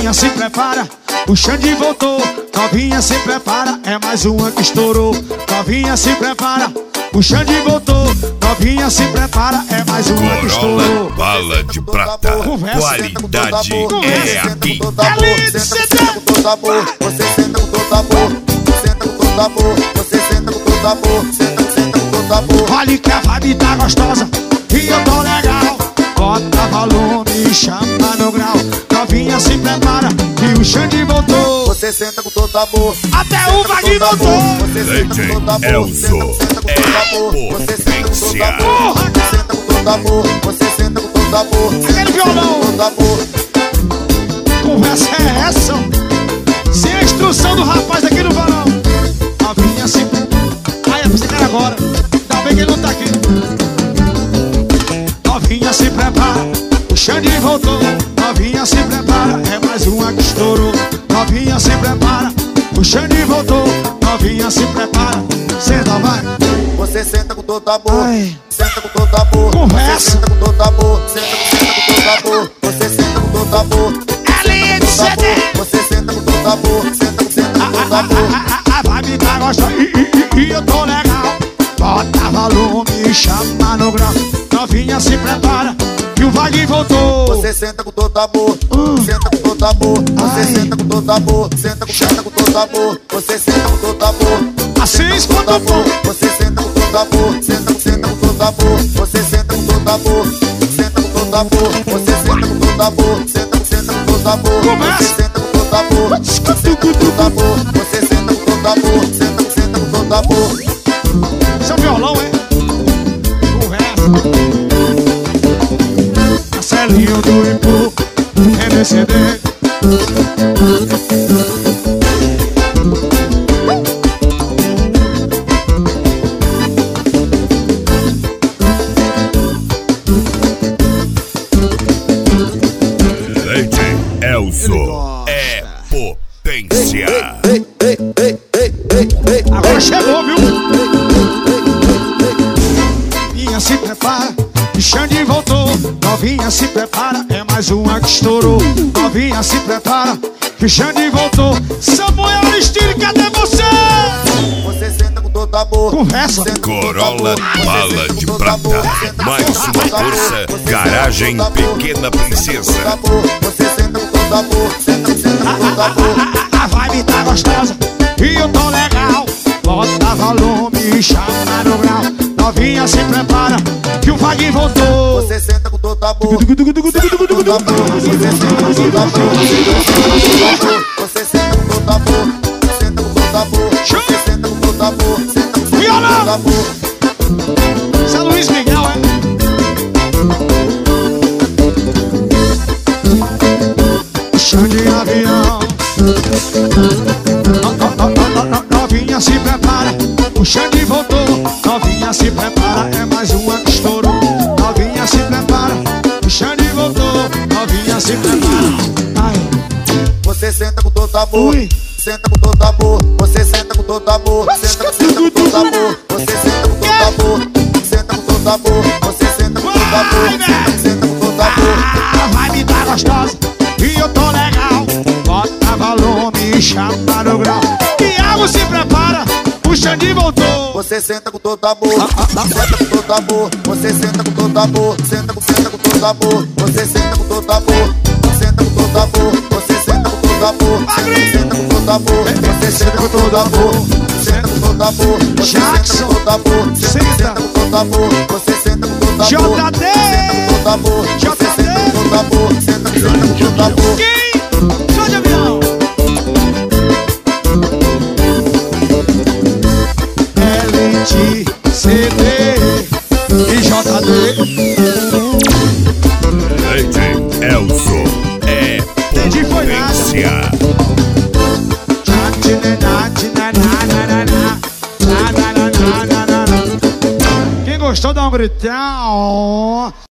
Novinha se prepara, o Xande voltou. Novinha se prepara, é mais uma que estourou. Novinha se prepara, o Xande voltou. Novinha se prepara, é mais uma que estourou. Corolla bala de prata, qualidade é aqui. Elite CD. Você senta com todo amor, senta com todo amor, você senta com todo amor, senta com todo amor. Olha que a vibe tá gostosa e eu tô legal. Bota volume e chama no grau. Novinha se prepara e o Xande voltou. Você senta com todo amor, Até o Vaguinho voltou. você senta com todo amor, Elzo senta com todo amor, você senta com todo amor, senta com todo amor, você senta com todo amor, Aquele violão. todo amor. Conversa é essa? Sem a instrução do rapaz aqui no varão. Novinha se... Ai, é pra você cara agora. Ainda bem que ele não tá aqui. Novinha se prepara, o Xande voltou. Novinha se prepara, é mais uma que estourou. Novinha se prepara, o Xande voltou. Novinha se prepara, senta vai. Você senta com todo amor, Ai. senta com todo amor, Conversa. você senta com todo amor, senta com todo amor, você senta com todo amor, Elite CD. você senta com todo amor, senta com todo amor. A vibe tá gostosa e eu tô legal. Bota volume e chama no grau. Novinha se prepara que o Vaguinho voltou. Você senta com todo amor, senta com todo amor, você senta com todo amor, senta com todo amor, você senta com todo amor, Assim escuta o amor, povo. você senta com todo amor, senta com todo amor, você senta com todo amor, senta com todo amor, você senta com todo amor, senta com todo amor, Começa. você senta com todo amor, senta com todo amor, você senta com todo amor, senta com todo amor. Seu violão, é? O resto. Marcelinho do Impu, MCD. Leite Elzo é potência. Agora chegou, viu? Novinha se prepara, o Xande voltou. Novinha se prepara, é mais uma que estourou. Novinha se prepara, que o Xande voltou. Samuel Aristide, cadê você? Você senta com todo amor, Conversa. senta com todo Corolla amor, você bala senta com de todo prata, amor, senta com mais todo uma amor, força, você senta garagem com todo amor, Pequena Princesa. você senta com todo amor, senta com todo amor. A vibe tá gostosa e eu tô legal. Bota volume e chama no grau. Novinha se prepara, que o Vaguinho voltou. Você senta com todo amor, todo amor, você senta com todo amor, você senta com todo amor, senta com todo amor, você senta com todo amor, senta com todo amor. São Luís Miguel, é? Xande avião. Novinha se prepara, o Xande voltou. Novinha se prepara, é mais uma que estourou. Novinha se prepara, o Xande voltou. Novinha se prepara. Ai. Você senta com todo amor, Ui. senta com todo amor, você senta com todo amor, senta com todo amor, você senta com todo amor, senta com todo amor, você senta com todo amor, senta com todo amor. A vibe tá gostosa e eu tô legal. Bota volume e chama no grau. Thiago se prepara, o Xande voltou. Você senta com todo amor, senta com todo amor, você senta com todo amor, senta com todo amor, você senta com todo amor, senta com todo amor, você senta com todo amor, senta com todo amor, você senta com todo amor, senta com todo amor, você senta com todo amor, senta com todo amor, você senta com todo amor, JD. senta com todo amor, você senta com todo amor, senta com todo amor. Quem? Xande avião. Elite, CD e JD. Leite Elzo é Entendi, foi nada. potência. Quem gostou, dá um gritão.